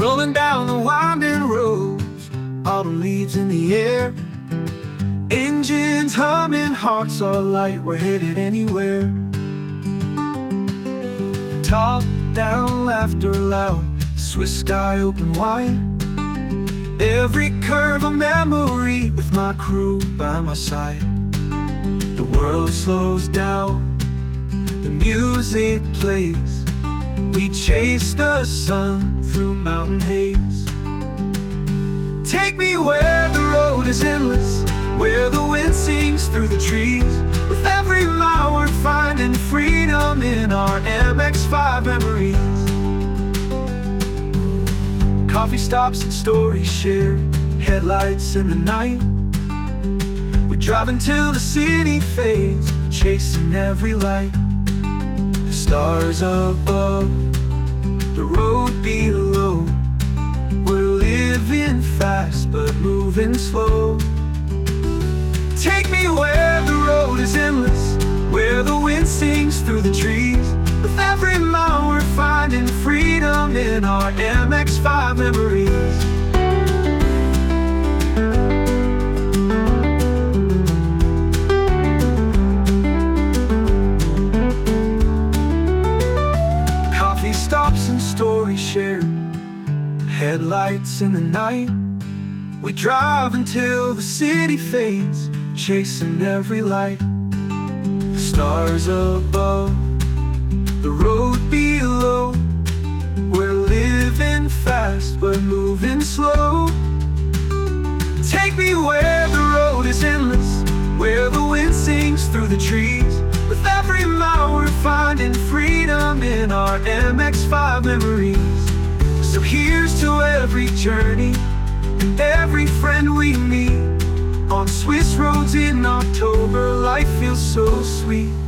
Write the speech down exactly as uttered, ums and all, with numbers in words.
Rolling down the winding roads, autumn leaves in the air. Engines humming, hearts are light, we're headed anywhere. Top down, laughter loud, Swiss sky open wide. Every curve a memory with my crew by my side. The world slows down, the music plays. We chase the sun through mountain haze. Take me where the road is endless, where the wind sings through the trees. With every mile we're finding freedom in our M X five memories. Coffee stops and stories shared, headlights in the night. We drive until the city fades, chasing every light. The stars above, the road below. We're living fast but moving slow. Take me where the road is endless, where the wind sings through the trees. With every mile we're finding freedom in our M X five memories. Coffee stops and stories shared, headlights in the night. We drive until the city fades, chasing every light. The stars above, the road below. We're living fast but moving slow. Take me where the road is endless, where the wind sings through the trees. With every mile we're finding freedom in our M X five memories. So here's to every journey and every friend we meet. On Swiss roads in October, life feels so sweet.